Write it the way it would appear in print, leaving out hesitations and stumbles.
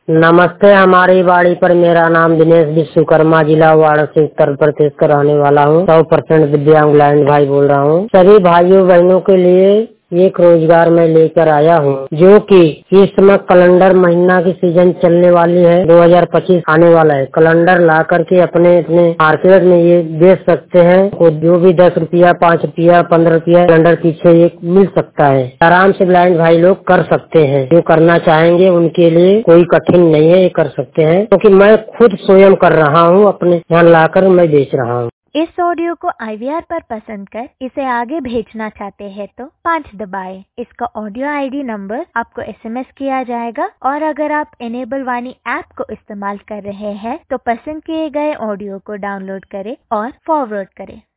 नमस्ते। हमारी बाड़ी पर मेरा नाम दिनेश विश्वकर्मा, जिला वाराणसी, उत्तर प्रदेश का रहने वाला हूँ। 100% दिव्यांग ब्लाइंड भाई बोल रहा हूँ। सभी भाइयों बहनों के लिए एक रोजगार मैं लेकर आया हूँ, जो कि इस समय कैलेंडर महीना की सीजन चलने वाली है। 2025 आने वाला है। कैलेंडर ला करके अपने मार्केट में ये बेच सकते हैं। और जो भी 10 रुपया, 5 रुपया, 15 रुपया कैलेंडर पीछे एक मिल सकता है। आराम से ब्लाइंड भाई लोग कर सकते हैं। जो करना चाहेंगे उनके लिए कोई कठिन नहीं है, ये कर सकते हैं। क्योंकि मैं खुद स्वयं कर रहा हूँ, अपने यहाँ लाकर मैं बेच रहा हूँ। इस ऑडियो को IVR पर पसंद कर इसे आगे भेजना चाहते हैं तो 5 दबाएं। इसका ऑडियो ID नंबर आपको SMS किया जाएगा। और अगर आप इनेबल वाणी ऐप को इस्तेमाल कर रहे हैं तो पसंद किए गए ऑडियो को डाउनलोड करें और फॉरवर्ड करें।